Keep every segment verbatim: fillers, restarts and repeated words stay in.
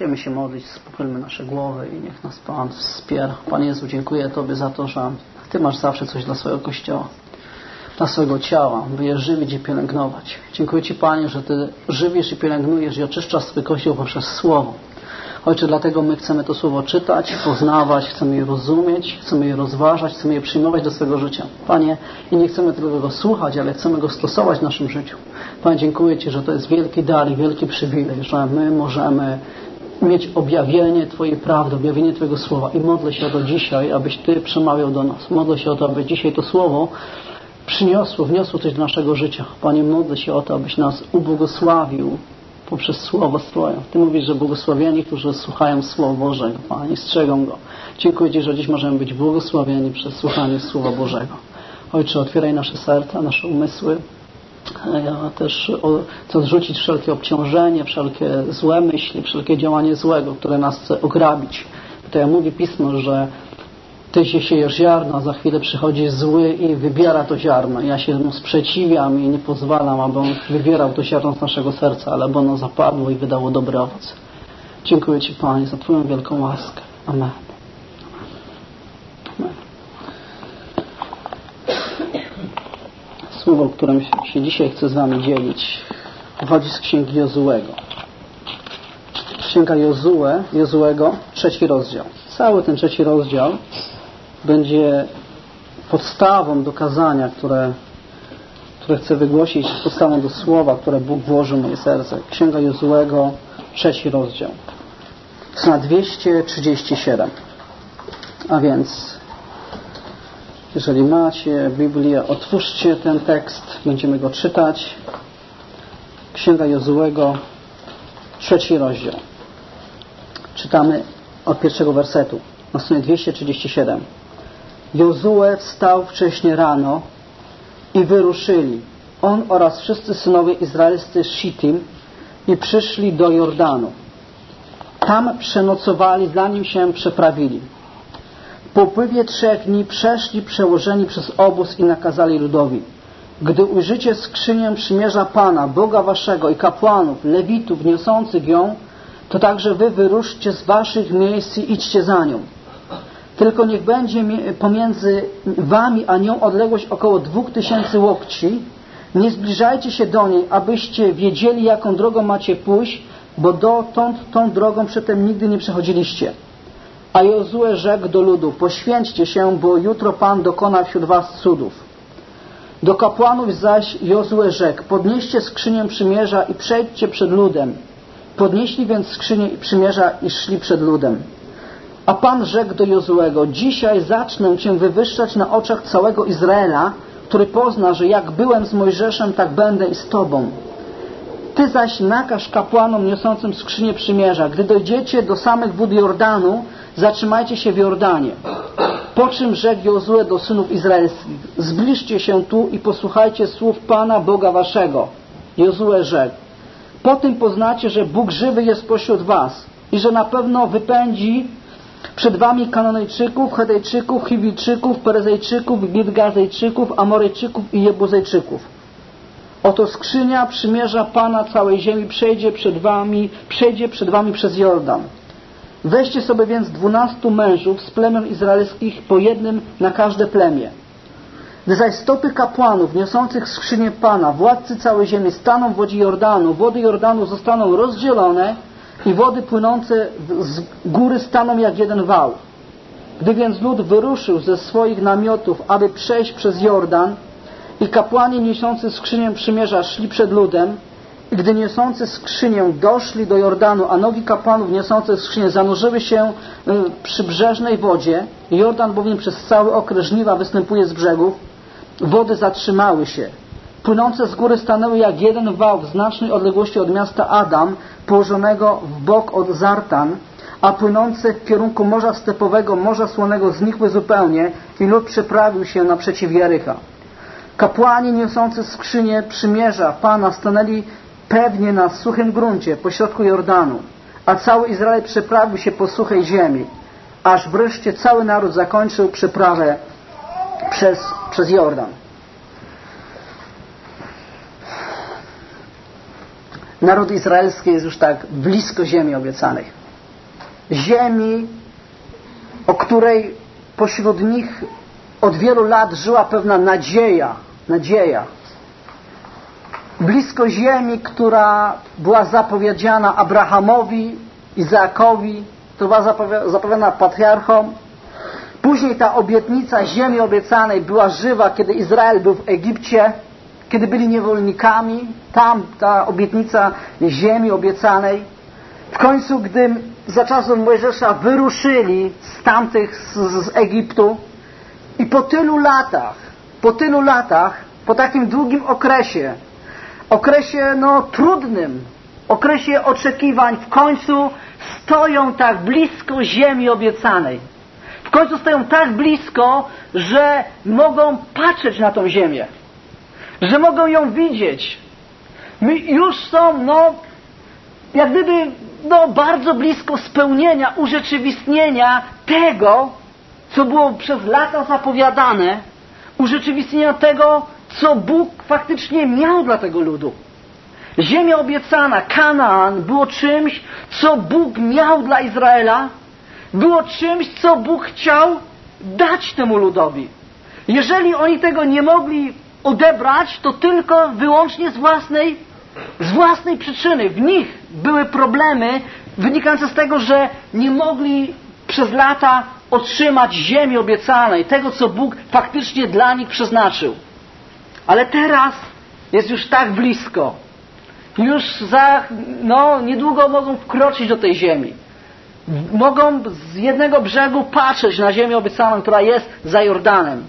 Chcemy się modlić, spokojmy nasze głowy i niech nas Pan wspiera. Panie Jezu, dziękuję Tobie za to, że Ty masz zawsze coś dla swojego Kościoła, dla swojego ciała, by je żywić i pielęgnować. Dziękuję Ci, Panie, że Ty żywisz i pielęgnujesz i oczyszczasz swój Kościół poprzez Słowo. Ojcze, dlatego my chcemy to Słowo czytać, poznawać, chcemy je rozumieć, chcemy je rozważać, chcemy je przyjmować do swojego życia. Panie, i nie chcemy tylko go słuchać, ale chcemy go stosować w naszym życiu. Panie, dziękuję Ci, że to jest wielki dar i wielki przywilej, że my możemy mieć objawienie Twojej prawdy, objawienie Twojego Słowa i modlę się o to dzisiaj, abyś Ty przemawiał do nas. Modlę się o to, aby dzisiaj to Słowo przyniosło, wniosło coś do naszego życia. Panie, modlę się o to, abyś nas ubłogosławił poprzez Słowo Twoje. Ty mówisz, że błogosławieni, którzy słuchają Słowa Bożego, Panie, strzegą Go. Dziękuję Ci, że dziś możemy być błogosławieni przez słuchanie Słowa Bożego. Ojcze, otwieraj nasze serca, nasze umysły. Ja też chcę odrzucić wszelkie obciążenie, wszelkie złe myśli, wszelkie działanie złego, które nas chce ograbić. Tutaj mówi Pismo, że Ty się siejesz ziarno, a za chwilę przychodzi zły i wybiera to ziarno. Ja się mu sprzeciwiam i nie pozwalam, aby on wybierał to ziarno z naszego serca, ale aby ono zapadło i wydało dobry owoc. Dziękuję Ci, Panie, za Twoją wielką łaskę. Amen. Amen. Słowo, którym się dzisiaj chcę z Wami dzielić, pochodzi z Księgi Jozułego. Księga Jozue, Jozułego, trzeci rozdział. Cały ten trzeci rozdział będzie podstawą do kazania, które, które chcę wygłosić, podstawą do słowa, które Bóg włożył w moje serce. Księga Jozułego, trzeci rozdział. Strona dwieście trzydzieści siedem. A więc, jeżeli macie Biblię, otwórzcie ten tekst, będziemy go czytać. Księga Jozułego, trzeci rozdział. Czytamy od pierwszego wersetu. Na stronie dwieście trzydzieści siedem. Jozue wstał wcześnie rano i wyruszyli, on oraz wszyscy synowie izraelscy z Shittim, i przyszli do Jordanu. Tam przenocowali, zanim się przeprawili. Po upływie trzech dni przeszli przełożeni przez obóz i nakazali ludowi: gdy ujrzycie skrzynię przymierza Pana, Boga waszego, i kapłanów, lewitów niosących ją, to także wy wyruszcie z waszych miejsc i idźcie za nią. Tylko niech będzie pomiędzy wami a nią odległość około dwóch tysięcy łokci. Nie zbliżajcie się do niej, abyście wiedzieli, jaką drogą macie pójść, bo dotąd tą drogą przedtem nigdy nie przechodziliście. A Jozue rzekł do ludu: poświęćcie się, bo jutro Pan dokona wśród was cudów. Do kapłanów zaś Jozue rzekł: podnieście skrzynię przymierza i przejdźcie przed ludem. Podnieśli więc skrzynię przymierza i szli przed ludem. A Pan rzekł do Jozuego: dzisiaj zacznę Cię wywyższać na oczach całego Izraela, który pozna, że jak byłem z Mojżeszem, tak będę i z Tobą. Ty zaś nakaż kapłanom niosącym skrzynię przymierza: gdy dojdziecie do samych wód Jordanu, zatrzymajcie się w Jordanie. Po czym rzekł Jozue do synów izraelskich: zbliżcie się tu i posłuchajcie słów Pana, Boga waszego. Jozue rzekł: po tym poznacie, że Bóg żywy jest pośród was i że na pewno wypędzi przed wami Kananejczyków, Chetejczyków, Chiwijczyków, Perezejczyków, Girgazejczyków, Amorejczyków i Jebuzejczyków. Oto skrzynia przymierza Pana całej ziemi przejdzie przed wami, przejdzie przed wami przez Jordan. Weźcie sobie więc dwunastu mężów z plemion izraelskich, po jednym na każde plemię. Gdy zaś stopy kapłanów niosących skrzynię Pana, władcy całej ziemi, staną w wodzie Jordanu, wody Jordanu zostaną rozdzielone i wody płynące z góry staną jak jeden wał. Gdy więc lud wyruszył ze swoich namiotów, aby przejść przez Jordan, i kapłani niosący skrzynię przymierza szli przed ludem, i gdy niosący skrzynię doszli do Jordanu, a nogi kapłanów niosących skrzynię zanurzyły się w przybrzeżnej wodzie, Jordan bowiem przez cały okres żniwa występuje z brzegów, wody zatrzymały się. Płynące z góry stanęły jak jeden wał w znacznej odległości od miasta Adam, położonego w bok od Zartan, a płynące w kierunku Morza Stepowego, Morza Słonego znikły zupełnie i lud przeprawił się naprzeciw Jericha. Kapłani niosący skrzynię przymierza Pana stanęli pewnie na suchym gruncie pośrodku Jordanu, a cały Izrael przeprawił się po suchej ziemi, aż wreszcie cały naród zakończył przeprawę przez, przez Jordan. Naród izraelski jest już tak blisko ziemi obiecanej. ziemi, o której pośród nich od wielu lat żyła pewna nadzieja. Nadzieja. Blisko ziemi, która była zapowiedziana Abrahamowi, Izaakowi, to była zapowiadana patriarchom. Później ta obietnica ziemi obiecanej była żywa, kiedy Izrael był w Egipcie, kiedy byli niewolnikami. Tam ta obietnica ziemi obiecanej. W końcu, gdy za czasów Mojżesza wyruszyli z tamtych, z, z Egiptu i po tylu latach, po tylu latach, po takim długim okresie, okresie no trudnym, okresie oczekiwań, w końcu stoją tak blisko ziemi obiecanej. W końcu stoją tak blisko, że mogą patrzeć na tą ziemię. Że mogą ją widzieć. My już są, no, jak gdyby, no, bardzo blisko spełnienia, urzeczywistnienia tego, co było przez lata zapowiadane, urzeczywistnienia tego, co Bóg faktycznie miał dla tego ludu. Ziemia obiecana, Kanaan, było czymś, co Bóg miał dla Izraela, było czymś, co Bóg chciał dać temu ludowi. Jeżeli oni tego nie mogli odebrać, to tylko wyłącznie z własnej, z własnej przyczyny. W nich były problemy wynikające z tego, że nie mogli przez lata otrzymać ziemi obiecanej, tego, co Bóg faktycznie dla nich przeznaczył. Ale teraz jest już tak blisko. Już za, no, niedługo mogą wkroczyć do tej ziemi. Mogą z jednego brzegu patrzeć na ziemię obiecaną, która jest za Jordanem.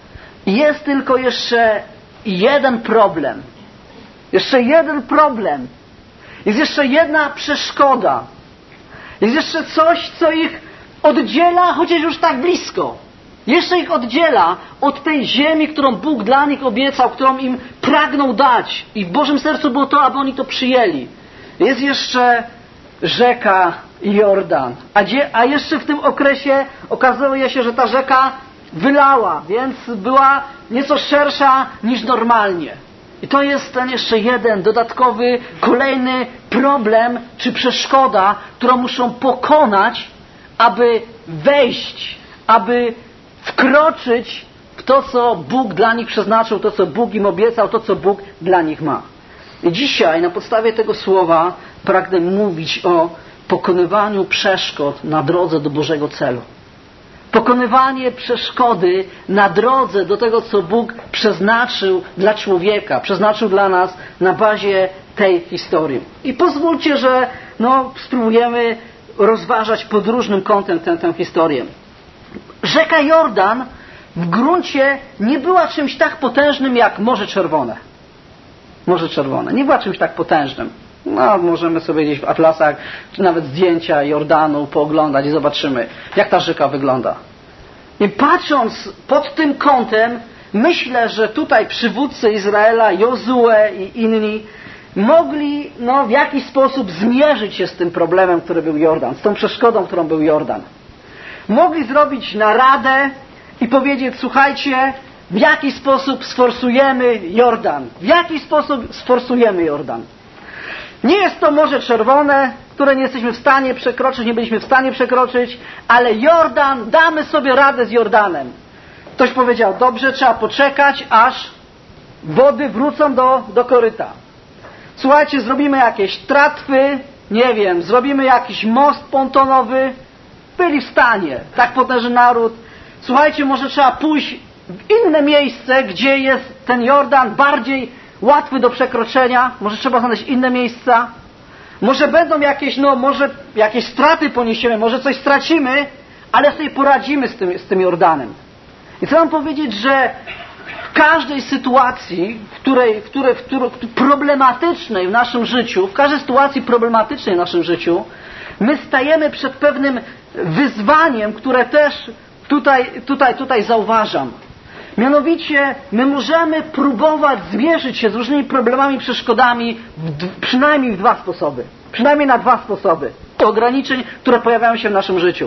Jest tylko jeszcze jeden problem. Jeszcze jeden problem. Jest jeszcze jedna przeszkoda. Jest jeszcze coś, co ich oddziela, chociaż już tak blisko. Jeszcze ich oddziela od tej ziemi, którą Bóg dla nich obiecał, którą im pragnął dać. I w Bożym sercu było to, aby oni to przyjęli. Jest jeszcze rzeka Jordan. A, gdzie, a jeszcze w tym okresie okazuje się, że ta rzeka wylała, więc była nieco szersza niż normalnie. I to jest ten jeszcze jeden dodatkowy, kolejny problem czy przeszkoda, którą muszą pokonać, aby wejść, aby wkroczyć w to, co Bóg dla nich przeznaczył, to, co Bóg im obiecał, to, co Bóg dla nich ma. I dzisiaj na podstawie tego słowa pragnę mówić o pokonywaniu przeszkód na drodze do Bożego celu. Pokonywanie przeszkody na drodze do tego, co Bóg przeznaczył dla człowieka, przeznaczył dla nas na bazie tej historii. I pozwólcie, że no, spróbujemy rozważać pod różnym kątem tę, tę historię. Rzeka Jordan w gruncie nie była czymś tak potężnym jak Morze Czerwone. Morze Czerwone. Nie była czymś tak potężnym. No, możemy sobie gdzieś w atlasach, czy nawet zdjęcia Jordanu pooglądać i zobaczymy, jak ta rzeka wygląda. I patrząc pod tym kątem, myślę, że tutaj przywódcy Izraela, Jozue i inni, mogli no, w jakiś sposób zmierzyć się z tym problemem, który był Jordan, z tą przeszkodą, którą był Jordan. Mogli zrobić naradę i powiedzieć, słuchajcie, w jaki sposób sforsujemy Jordan. W jaki sposób sforsujemy Jordan. Nie jest to Morze Czerwone, które nie jesteśmy w stanie przekroczyć, nie byliśmy w stanie przekroczyć, ale Jordan, damy sobie radę z Jordanem. Ktoś powiedział, dobrze, trzeba poczekać, aż wody wrócą do, do koryta. Słuchajcie, zrobimy jakieś tratwy, nie wiem, zrobimy jakiś most pontonowy. Byli w stanie, tak potężny naród. Słuchajcie, może trzeba pójść w inne miejsce, gdzie jest ten Jordan bardziej łatwy do przekroczenia. Może trzeba znaleźć inne miejsca. Może będą jakieś, no może jakieś straty poniesiemy, może coś stracimy, ale sobie poradzimy z tym, z tym Jordanem. I chcę wam powiedzieć, że w każdej sytuacji, w której, w której, w której, problematycznej w naszym życiu, w każdej sytuacji problematycznej w naszym życiu, my stajemy przed pewnym wyzwaniem, które też tutaj, tutaj, tutaj zauważam. Mianowicie my możemy próbować zmierzyć się z różnymi problemami, przeszkodami w, przynajmniej w dwa sposoby. Przynajmniej na dwa sposoby ograniczeń, które pojawiają się w naszym życiu.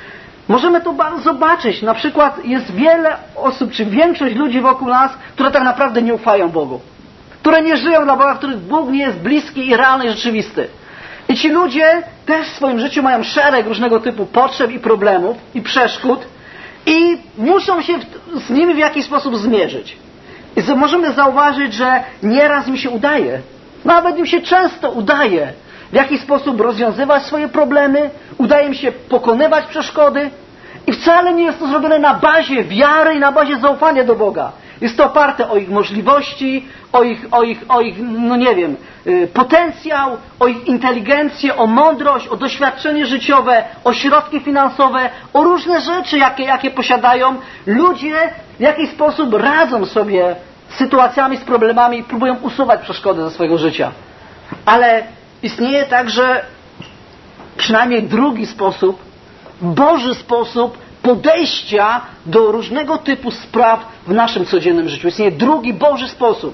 Możemy to zobaczyć. Na przykład jest wiele osób, czy większość ludzi wokół nas, które tak naprawdę nie ufają Bogu. Które nie żyją dla Boga, których Bóg nie jest bliski i realny i rzeczywisty. I ci ludzie też w swoim życiu mają szereg różnego typu potrzeb i problemów i przeszkód i muszą się z nimi w jakiś sposób zmierzyć. I możemy zauważyć, że nieraz im się udaje, nawet im się często udaje w jakiś sposób rozwiązywać swoje problemy, udaje im się pokonywać przeszkody i wcale nie jest to zrobione na bazie wiary i na bazie zaufania do Boga. Jest to oparte o ich możliwości, o ich, o ich, o ich no nie wiem, potencjał, o ich inteligencję, o mądrość, o doświadczenie życiowe, o środki finansowe, o różne rzeczy, jakie, jakie posiadają. Ludzie w jakiś sposób radzą sobie z sytuacjami, z problemami i próbują usuwać przeszkody ze swojego życia. Ale istnieje także przynajmniej drugi sposób, Boży sposób podejścia do różnego typu spraw w naszym codziennym życiu. Istnieje drugi Boży sposób.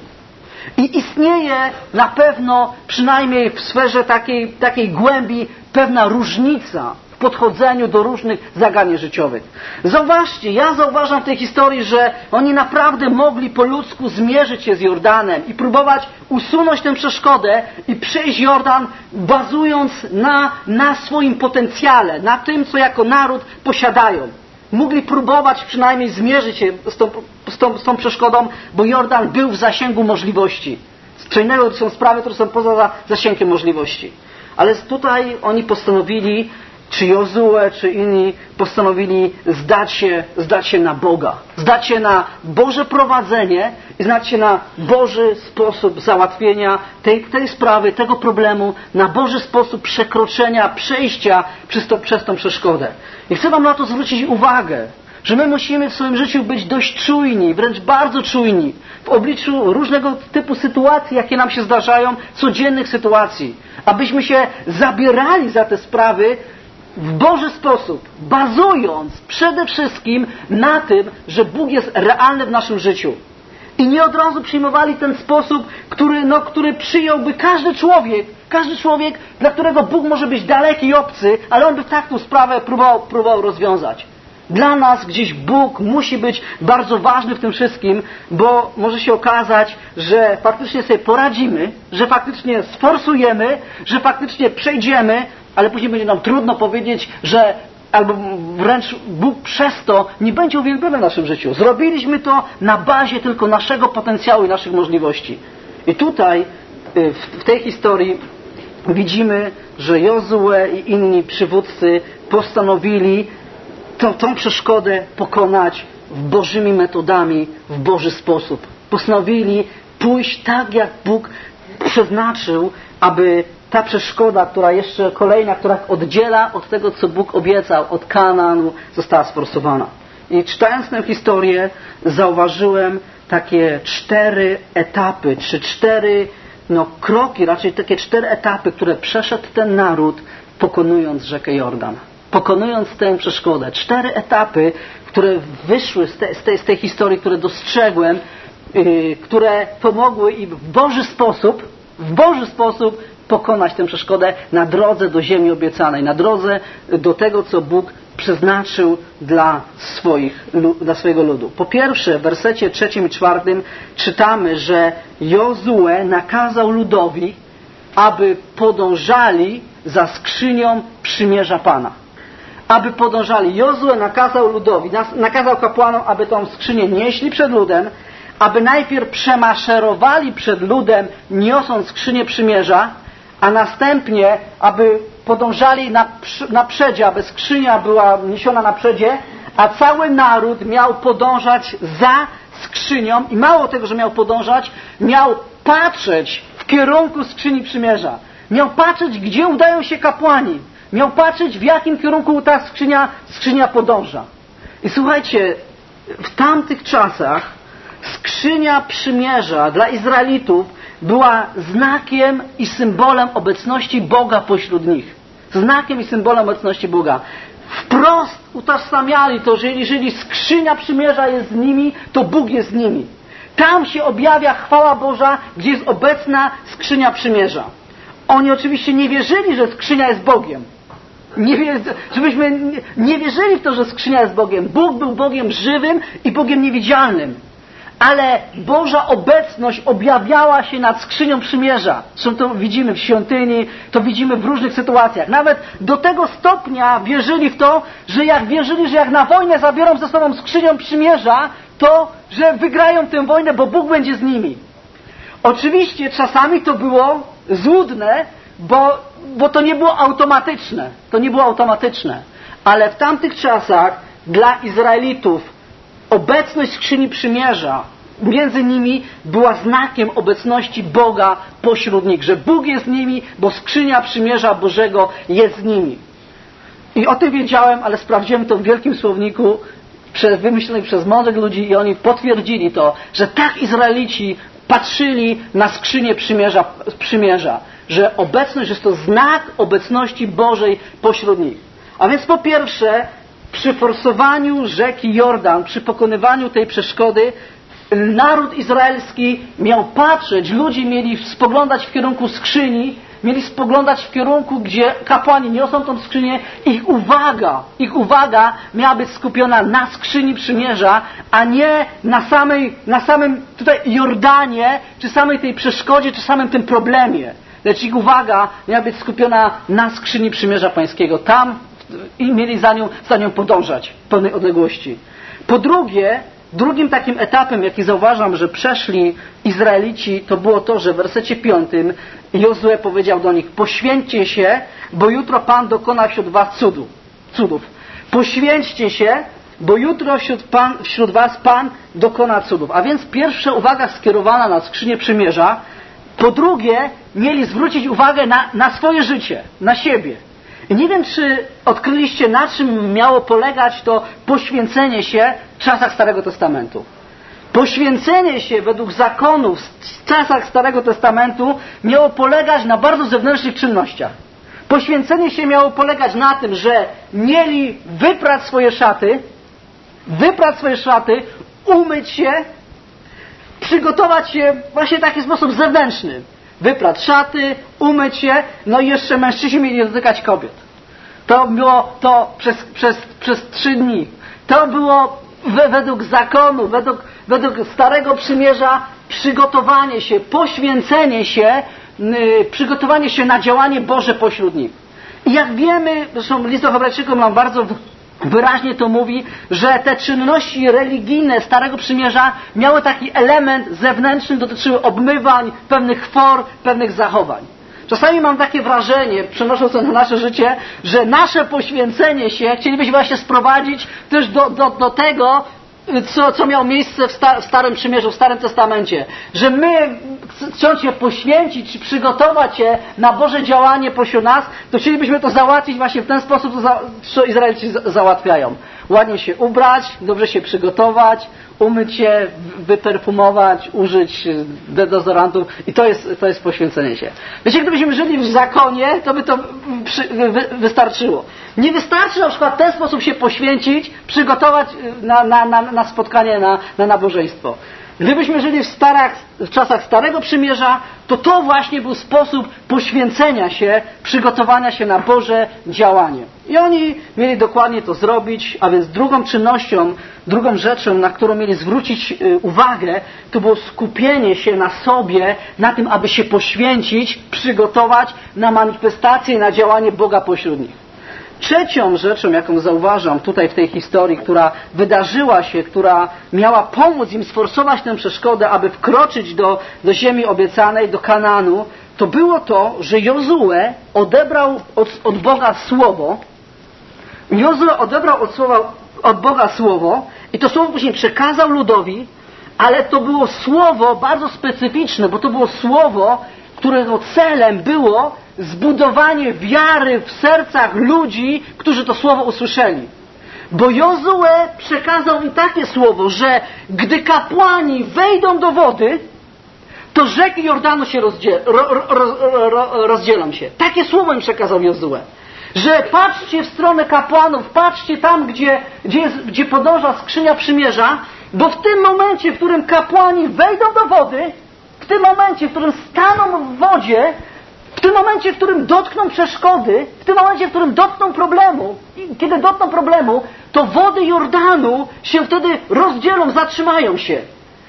I istnieje na pewno, przynajmniej w sferze takiej, takiej głębi, pewna różnica w podchodzeniu do różnych zagadnień życiowych. Zauważcie, ja zauważam w tej historii, że oni naprawdę mogli po ludzku zmierzyć się z Jordanem i próbować usunąć tę przeszkodę i przejść Jordan, bazując na, na swoim potencjale, na tym, co jako naród posiadają. Mogli próbować przynajmniej zmierzyć się z tą, z tą, z tą przeszkodą, bo Jordan był w zasięgu możliwości. Co innego to są sprawy, które są poza zasięgiem możliwości. Ale tutaj oni postanowili, czy Jozue, czy inni postanowili zdać się, zdać się na Boga. Zdać się na Boże prowadzenie i zdać się na Boży sposób załatwienia tej, tej sprawy, tego problemu, na Boży sposób przekroczenia, przejścia przez, to, przez tą przeszkodę. I chcę wam na to zwrócić uwagę, że my musimy w swoim życiu być dość czujni, wręcz bardzo czujni w obliczu różnego typu sytuacji, jakie nam się zdarzają, codziennych sytuacji. Abyśmy się zabierali za te sprawy w Boży sposób, bazując przede wszystkim na tym, że Bóg jest realny w naszym życiu. I nie od razu przyjmowali ten sposób, który, no, który przyjąłby każdy człowiek, każdy człowiek, dla którego Bóg może być daleki i obcy, ale on by tak tę sprawę próbował, próbował rozwiązać. Dla nas gdzieś Bóg musi być bardzo ważny w tym wszystkim, bo może się okazać, że faktycznie sobie poradzimy, że faktycznie sforsujemy, że faktycznie przejdziemy, ale później będzie nam trudno powiedzieć, że albo wręcz Bóg przez to nie będzie uwielbiony w naszym życiu. Zrobiliśmy to na bazie tylko naszego potencjału i naszych możliwości. I tutaj w tej historii widzimy, że Jozue i inni przywódcy postanowili tą, tą przeszkodę pokonać Bożymi metodami, w Boży sposób. Postanowili pójść tak, jak Bóg przeznaczył, aby ta przeszkoda, która jeszcze kolejna, która oddziela od tego, co Bóg obiecał, od Kanaanu, została sforsowana. I czytając tę historię, zauważyłem takie cztery etapy, czy cztery no, kroki, raczej takie cztery etapy, które przeszedł ten naród, pokonując rzekę Jordan. Pokonując tę przeszkodę. Cztery etapy, które wyszły z, te, z, tej, z tej historii, które dostrzegłem, yy, które pomogły im w Boży sposób, w Boży sposób pokonać tę przeszkodę na drodze do ziemi obiecanej, na drodze do tego, co Bóg przeznaczył dla, swoich, dla swojego ludu. Po pierwsze, w wersecie trzecim i czwartym czytamy, że Jozue nakazał ludowi, aby podążali za skrzynią przymierza Pana. Aby podążali. Jozue nakazał ludowi, nakazał kapłanom, aby tą skrzynię nieśli przed ludem, aby najpierw przemaszerowali przed ludem, niosąc skrzynię przymierza, a następnie, aby podążali na, na przedzie, aby skrzynia była niesiona na przedzie, a cały naród miał podążać za skrzynią i mało tego, że miał podążać, miał patrzeć w kierunku skrzyni przymierza. Miał patrzeć, gdzie udają się kapłani. Miał patrzeć, w jakim kierunku ta skrzynia, skrzynia podąża. I słuchajcie, w tamtych czasach skrzynia przymierza dla Izraelitów była znakiem i symbolem obecności Boga pośród nich. Znakiem i symbolem obecności Boga. Wprost utożsamiali to, że jeżeli skrzynia przymierza jest z nimi, to Bóg jest z nimi. Tam się objawia chwała Boża, gdzie jest obecna skrzynia przymierza. Oni oczywiście nie wierzyli, że skrzynia jest Bogiem. Nie, żebyśmy nie wierzyli w to, że skrzynia jest Bogiem. Bóg był Bogiem żywym i Bogiem niewidzialnym. ale Boża obecność objawiała się nad skrzynią przymierza. Zresztą to widzimy w świątyni, to widzimy w różnych sytuacjach. Nawet do tego stopnia wierzyli w to, że jak wierzyli, że jak na wojnę zabiorą ze sobą skrzynią przymierza, to że wygrają tę wojnę, bo Bóg będzie z nimi. Oczywiście czasami to było złudne, bo, bo to nie było automatyczne. To nie było automatyczne. Ale w tamtych czasach dla Izraelitów obecność skrzyni przymierza między nimi była znakiem obecności Boga pośród nich. Że Bóg jest z nimi, bo skrzynia przymierza Bożego jest z nimi. I o tym wiedziałem, ale sprawdziłem to w wielkim słowniku wymyślonym przez mądrych ludzi i oni potwierdzili to, że tak Izraelici patrzyli na skrzynię przymierza, przymierza, że obecność jest to znak obecności Bożej pośród nich. A więc po pierwsze, przy forsowaniu rzeki Jordan, przy pokonywaniu tej przeszkody, naród izraelski miał patrzeć, ludzie mieli spoglądać w kierunku skrzyni, mieli spoglądać w kierunku, gdzie kapłani niosą tą skrzynię. Ich uwaga, ich uwaga miała być skupiona na skrzyni przymierza, a nie na samej, na samym tutaj Jordanie, czy samej tej przeszkodzie, czy samym tym problemie. Lecz ich uwaga miała być skupiona na skrzyni przymierza pańskiego. Tam i mieli za nią, za nią podążać w pewnej odległości. Po drugie, drugim takim etapem, jaki zauważam, że przeszli Izraelici, to było to, że w wersecie piątym Jozue powiedział do nich: poświęćcie się, bo jutro Pan dokona wśród was cudu, cudów. Poświęćcie się, bo jutro wśród, Pan, wśród was Pan dokona cudów. A więc pierwsza uwaga skierowana na skrzynię przymierza. Po drugie, mieli zwrócić uwagę na, na swoje życie, na siebie. I nie wiem, czy odkryliście, na czym miało polegać to poświęcenie się w czasach Starego Testamentu. Poświęcenie się według zakonów w czasach Starego Testamentu miało polegać na bardzo zewnętrznych czynnościach. Poświęcenie się miało polegać na tym, że mieli wyprać swoje szaty, wyprać swoje szaty, umyć się, przygotować się właśnie w taki sposób zewnętrzny. Wyprać szaty, umyć się, no i jeszcze mężczyźni mieli nie dotykać kobiet. To było to przez, przez, przez trzy dni. To było we, według zakonu, według, według Starego Przymierza przygotowanie się, poświęcenie się, yy, przygotowanie się na działanie Boże pośród nich. I jak wiemy, zresztą list do Hebrajczyków nam bardzo wyraźnie to mówi, że te czynności religijne Starego Przymierza miały taki element zewnętrzny, dotyczyły obmywań, pewnych for, pewnych zachowań. Czasami mam takie wrażenie, przenosząc to na nasze życie, że nasze poświęcenie się chcielibyśmy właśnie sprowadzić też do, do, do tego, co, co miało miejsce w, sta, w Starym Przymierzu, w Starym Testamencie. Że my, chcąc się poświęcić, czy przygotować się na Boże działanie pośród nas, to chcielibyśmy to załatwić właśnie w ten sposób, co Izraelici załatwiają. Ładnie się ubrać, dobrze się przygotować, umyć się, wyperfumować, użyć dezodorantów i to jest, to jest poświęcenie się. Wiecie, gdybyśmy żyli w zakonie, to by to przy, wy, wystarczyło. Nie wystarczy na przykład w ten sposób się poświęcić, przygotować na, na, na, na spotkanie, na, na nabożeństwo. Gdybyśmy żyli w, starach, w czasach Starego Przymierza, to to właśnie był sposób poświęcenia się, przygotowania się na Boże działanie. I oni mieli dokładnie to zrobić, a więc drugą czynnością, drugą rzeczą, na którą mieli zwrócić uwagę, to było skupienie się na sobie, na tym, aby się poświęcić, przygotować na manifestację, na działanie Boga pośród nich. Trzecią rzeczą, jaką zauważam tutaj w tej historii, która wydarzyła się, która miała pomóc im sforsować tę przeszkodę, aby wkroczyć do, do ziemi obiecanej, do Kanaanu, to było to, że Jozue odebrał od, od Boga słowo. Jozue odebrał od, słowa, od Boga słowo i to słowo później przekazał ludowi, ale to było słowo bardzo specyficzne, bo to było słowo, którego celem było zbudowanie wiary w sercach ludzi, którzy to słowo usłyszeli. Bo Jozue przekazał im takie słowo, że gdy kapłani wejdą do wody, to rzeki Jordanu się rozdziel, ro, ro, ro, rozdzielą się. Takie słowo im przekazał Jozue. Że patrzcie w stronę kapłanów, patrzcie tam, gdzie, gdzie, jest, gdzie podąża skrzynia przymierza, bo w tym momencie, w którym kapłani wejdą do wody, w tym momencie, w którym staną w wodzie, w tym momencie, w którym dotkną przeszkody, w tym momencie, w którym dotkną problemu, i kiedy dotkną problemu, to wody Jordanu się wtedy rozdzielą, zatrzymają się.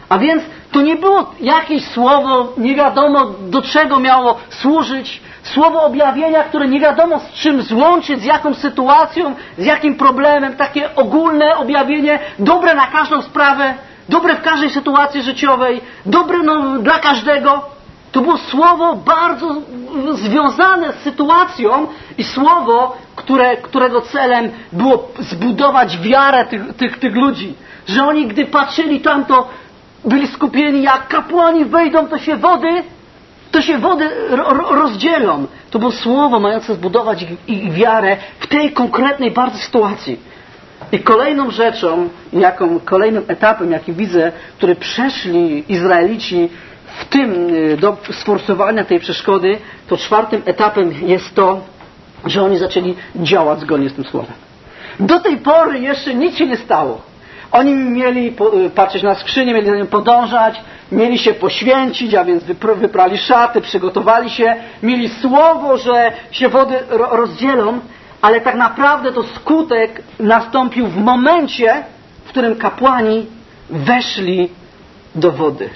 A więc to nie było jakieś słowo, nie wiadomo do czego miało służyć, słowo objawienia, które nie wiadomo z czym złączyć, z jaką sytuacją, z jakim problemem, takie ogólne objawienie, dobre na każdą sprawę, dobre w każdej sytuacji życiowej, dobre no, dla każdego. To było słowo bardzo związane z sytuacją i słowo, które, którego celem było zbudować wiarę tych, tych, tych ludzi. Że oni, gdy patrzyli tam, to byli skupieni, jak kapłani wejdą, to się wody, to się wody ro, rozdzielą. To było słowo mające zbudować ich, ich wiarę w tej konkretnej bardzo sytuacji. I kolejną rzeczą, jaką, kolejnym etapem, jaki widzę, który przeszli Izraelici w tym do sforsowania tej przeszkody, to czwartym etapem jest to, że oni zaczęli działać zgodnie z tym słowem. Do tej pory jeszcze nic się nie stało. Oni mieli patrzeć na skrzynię, mieli za nią podążać, mieli się poświęcić, a więc wyprali szaty, przygotowali się, mieli słowo, że się wody rozdzielą, ale tak naprawdę to skutek nastąpił w momencie, w którym kapłani weszli do wody.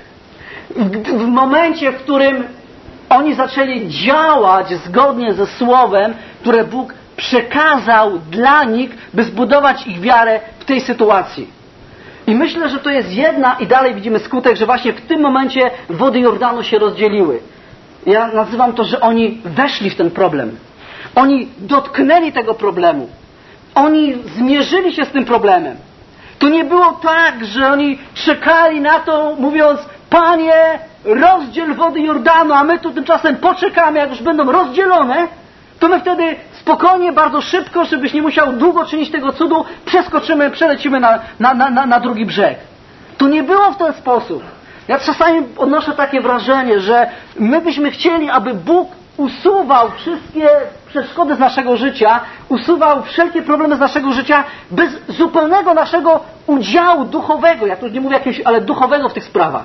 W momencie, w którym oni zaczęli działać zgodnie ze słowem, które Bóg przekazał dla nich, by zbudować ich wiarę w tej sytuacji. I myślę, że to jest jedna, i dalej widzimy skutek, że właśnie w tym momencie wody Jordanu się rozdzieliły. Ja nazywam to, że oni weszli w ten problem. Oni dotknęli tego problemu. Oni zmierzyli się z tym problemem. To nie było tak, że oni czekali na to, mówiąc: Panie, rozdziel wody Jordanu, a my tu tymczasem poczekamy, jak już będą rozdzielone, to my wtedy spokojnie, bardzo szybko, żebyś nie musiał długo czynić tego cudu, przeskoczymy, przelecimy na, na, na, na drugi brzeg. To nie było w ten sposób. Ja czasami odnoszę takie wrażenie, że my byśmy chcieli, aby Bóg usuwał wszystkie przeszkody z naszego życia, usuwał wszelkie problemy z naszego życia bez zupełnego naszego udziału duchowego, ja tu nie mówię jakiegoś, ale duchowego w tych sprawach.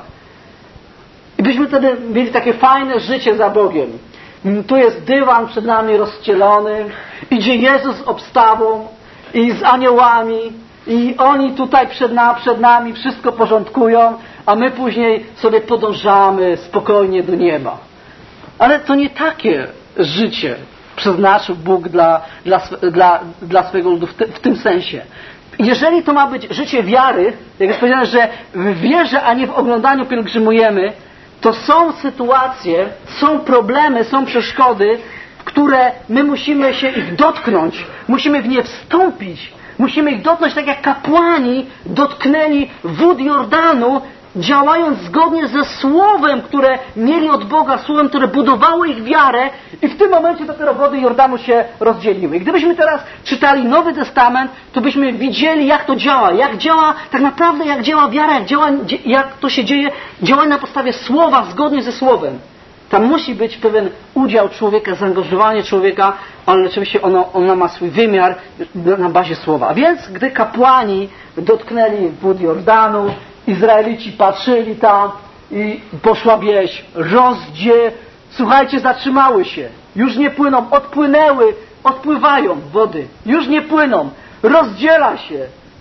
I byśmy wtedy mieli takie fajne życie za Bogiem. Tu jest dywan przed nami rozcielony, idzie Jezus z obstawą i z aniołami i oni tutaj przed, na, przed nami wszystko porządkują, a my później sobie podążamy spokojnie do nieba. Ale to nie takie życie przeznaczył Bóg dla, dla, dla, dla swojego ludu w, te, w tym sensie. Jeżeli to ma być życie wiary, jak jest powiedziane, że w wierze, a nie w oglądaniu pielgrzymujemy, to są sytuacje, są problemy, są przeszkody, w które my musimy się ich dotknąć, musimy w nie wstąpić, musimy ich dotknąć tak jak kapłani dotknęli wód Jordanu, działając zgodnie ze słowem, które mieli od Boga, słowem, które budowało ich wiarę, i w tym momencie dopiero wody Jordanu się rozdzieliły. I gdybyśmy teraz czytali Nowy Testament, to byśmy widzieli, jak to działa, jak działa tak naprawdę, jak działa wiara, jak, działa, jak to się dzieje, działanie na podstawie słowa, zgodnie ze słowem. Tam musi być pewien udział człowieka, zaangażowanie człowieka, ale oczywiście ono, ono ma swój wymiar na bazie słowa. A więc, gdy kapłani dotknęli wód Jordanu, Izraelici patrzyli tam i poszła wieść: rozdzie, słuchajcie, zatrzymały się, już nie płyną, odpłynęły, odpływają wody, już nie płyną, rozdziela się.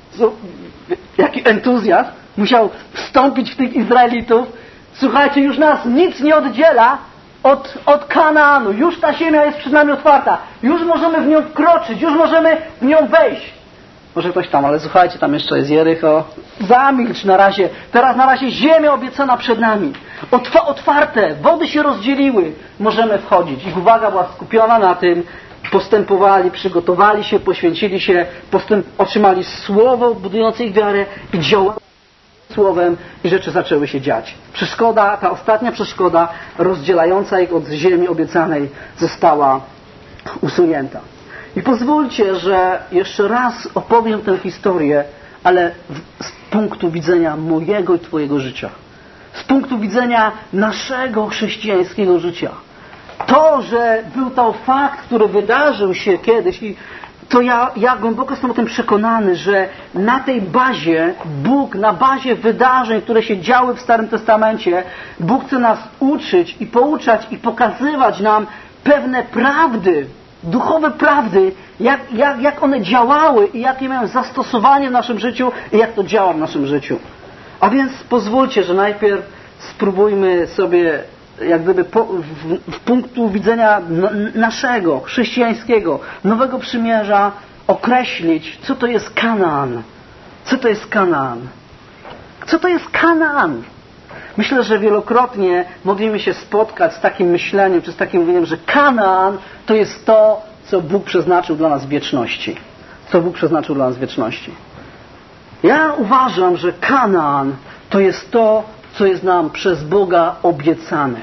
Jaki entuzjazm musiał wstąpić w tych Izraelitów. Słuchajcie, już nas nic nie oddziela od, od Kanaanu, już ta ziemia jest przed nami otwarta, już możemy w nią wkroczyć, już możemy w nią wejść. Może ktoś tam, ale słuchajcie, tam jeszcze jest Jericho. Zamilcz na razie. Teraz na razie ziemia obiecana przed nami. Otwa- otwarte, wody się rozdzieliły. Możemy wchodzić. Ich uwaga była skupiona na tym. Postępowali, przygotowali się, poświęcili się, postęp- otrzymali słowo budujące ich wiarę i działali słowem i rzeczy zaczęły się dziać. Przeszkoda, ta ostatnia przeszkoda rozdzielająca ich od ziemi obiecanej została usunięta. I pozwólcie, że jeszcze raz opowiem tę historię, ale z punktu widzenia mojego i Twojego życia. Z punktu widzenia naszego chrześcijańskiego życia. To, że był to fakt, który wydarzył się kiedyś, i to ja, ja głęboko jestem o tym przekonany, że na tej bazie Bóg, na bazie wydarzeń, które się działy w Starym Testamencie, Bóg chce nas uczyć i pouczać i pokazywać nam pewne prawdy, duchowe prawdy, jak, jak, jak one działały i jakie mają zastosowanie w naszym życiu i jak to działa w naszym życiu. A więc pozwólcie, że najpierw spróbujmy sobie jak gdyby po, w, w punktu widzenia no, naszego, chrześcijańskiego, nowego przymierza określić, co to jest Kanaan. Co to jest Kanaan? Co to jest Kanaan? Myślę, że wielokrotnie mogliśmy się spotkać z takim myśleniem, czy z takim mówieniem, że Kanaan to jest to, co Bóg przeznaczył dla nas w wieczności. Co Bóg przeznaczył dla nas w wieczności. Ja uważam, że Kanaan to jest to, co jest nam przez Boga obiecane.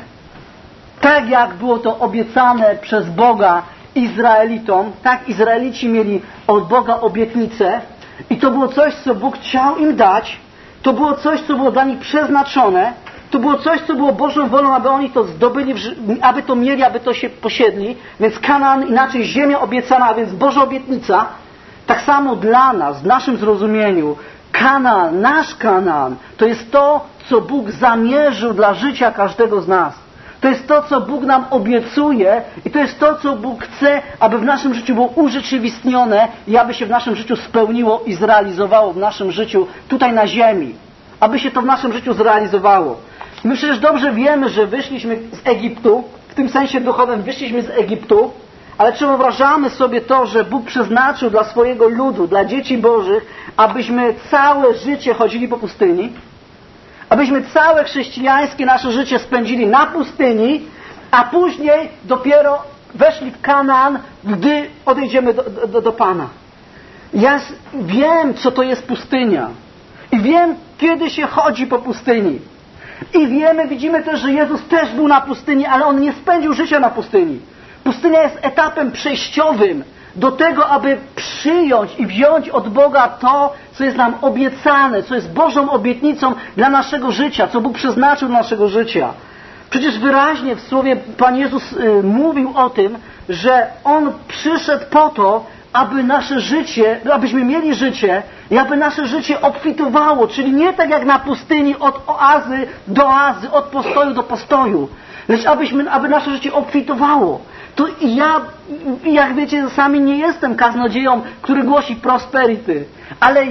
Tak jak było to obiecane przez Boga Izraelitom, tak Izraelici mieli od Boga obietnicę i to było coś, co Bóg chciał im dać. To było coś, co było dla nich przeznaczone. To było coś, co było Bożą wolą, aby oni to zdobyli, aby to mieli, aby to się posiedli. Więc Kanaan, inaczej ziemia obiecana, a więc Boża obietnica. Tak samo dla nas, w naszym zrozumieniu, Kanaan, nasz Kanaan, to jest to, co Bóg zamierzył dla życia każdego z nas. To jest to, co Bóg nam obiecuje i to jest to, co Bóg chce, aby w naszym życiu było urzeczywistnione i aby się w naszym życiu spełniło i zrealizowało w naszym życiu tutaj na ziemi. Aby się to w naszym życiu zrealizowało. My przecież dobrze wiemy, że wyszliśmy z Egiptu, w tym sensie duchowym wyszliśmy z Egiptu, ale czy wyobrażamy sobie to, że Bóg przeznaczył dla swojego ludu, dla dzieci Bożych, abyśmy całe życie chodzili po pustyni? Abyśmy całe chrześcijańskie nasze życie spędzili na pustyni, a później dopiero weszli w Kanaan, gdy odejdziemy do, do, do Pana. Ja wiem, co to jest pustynia. I wiem, kiedy się chodzi po pustyni. I wiemy, widzimy też, że Jezus też był na pustyni, ale On nie spędził życia na pustyni. Pustynia jest etapem przejściowym do tego, aby przyjąć i wziąć od Boga to, co jest nam obiecane, co jest Bożą obietnicą dla naszego życia, co Bóg przeznaczył dla naszego życia. Przecież wyraźnie w Słowie Pan Jezus y, mówił o tym, że On przyszedł po to, aby nasze życie, abyśmy mieli życie i aby nasze życie obfitowało, czyli nie tak jak na pustyni od oazy do oazy, od postoju do postoju, lecz abyśmy, aby nasze życie obfitowało. To ja, jak wiecie, sami nie jestem kaznodzieją, który głosi prosperity, ale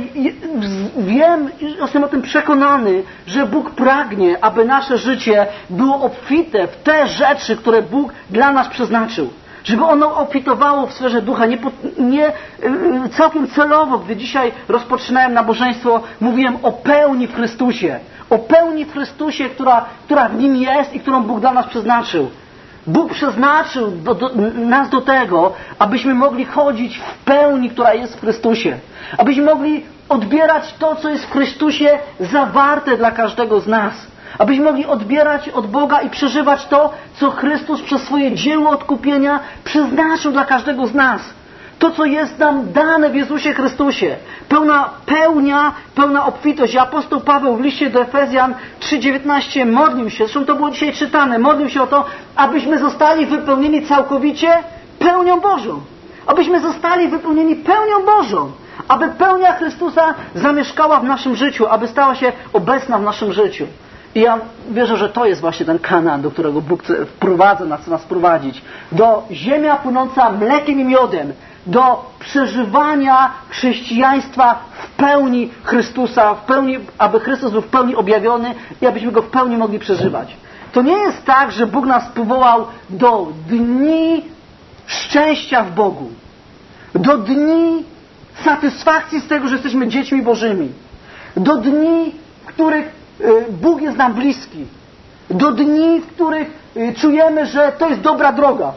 wiem, jestem o tym przekonany, że Bóg pragnie, aby nasze życie było obfite w te rzeczy, które Bóg dla nas przeznaczył. Żeby ono obfitowało w sferze ducha. Nie, nie całkiem celowo, gdy dzisiaj rozpoczynałem nabożeństwo, mówiłem o pełni w Chrystusie. O pełni w Chrystusie, która, która w Nim jest i którą Bóg dla nas przeznaczył. Bóg przeznaczył do, do, nas do tego, abyśmy mogli chodzić w pełni, która jest w Chrystusie. Abyśmy mogli odbierać to, co jest w Chrystusie zawarte dla każdego z nas. Abyśmy mogli odbierać od Boga i przeżywać to, co Chrystus przez swoje dzieło odkupienia przeznaczył dla każdego z nas. To, co jest nam dane w Jezusie Chrystusie. Pełna pełnia, pełna obfitość. I apostoł Paweł w liście do Efezjan trzy dziewiętnaście modlił się, zresztą to było dzisiaj czytane, modlił się o to, abyśmy zostali wypełnieni całkowicie pełnią Bożą. Abyśmy zostali wypełnieni pełnią Bożą. Aby pełnia Chrystusa zamieszkała w naszym życiu, aby stała się obecna w naszym życiu. I ja wierzę, że to jest właśnie ten Kanaan, do którego Bóg wprowadza nas, chce nas prowadzić. Do ziemia płynąca mlekiem i miodem. Do przeżywania chrześcijaństwa w pełni Chrystusa, w pełni, aby Chrystus był w pełni objawiony i abyśmy Go w pełni mogli przeżywać. To nie jest tak, że Bóg nas powołał do dni szczęścia w Bogu. Do dni satysfakcji z tego, że jesteśmy dziećmi Bożymi. Do dni, w których Bóg jest nam bliski. Do dni, w których czujemy, że to jest dobra droga.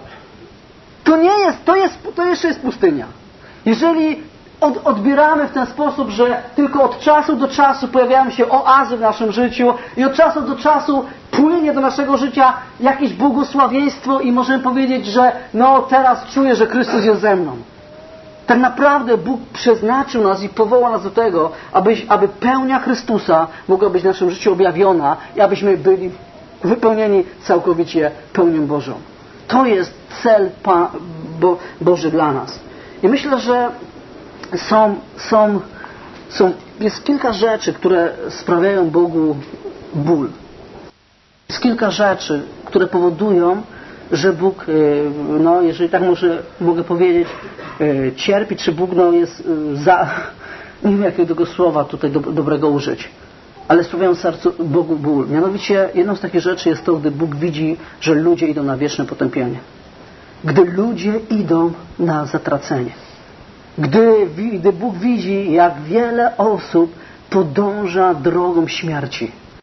To nie jest, to jest, to jeszcze jest pustynia. Jeżeli od, odbieramy w ten sposób, że tylko od czasu do czasu pojawiają się oazy w naszym życiu i od czasu do czasu płynie do naszego życia jakieś błogosławieństwo i możemy powiedzieć, że no teraz czuję, że Chrystus jest ze mną. Tak naprawdę Bóg przeznaczył nas i powołał nas do tego, aby, aby pełnia Chrystusa mogła być w naszym życiu objawiona i abyśmy byli wypełnieni całkowicie pełnią Bożą. To jest cel pa, Bo, Boży dla nas. I myślę, że są, są, są, jest kilka rzeczy, które sprawiają Bogu ból. Jest kilka rzeczy, które powodują, że Bóg, no jeżeli tak może, mogę powiedzieć, cierpi, czy Bóg no, jest za... Nie wiem, jakiego słowa tutaj do, dobrego użyć. ale sprawiają sercu Bogu ból. Mianowicie jedną z takich rzeczy jest to, gdy Bóg widzi, że ludzie idą na wieczne potępienie. Gdy ludzie idą na zatracenie. Gdy, gdy Bóg widzi, jak wiele osób podąża drogą śmierci.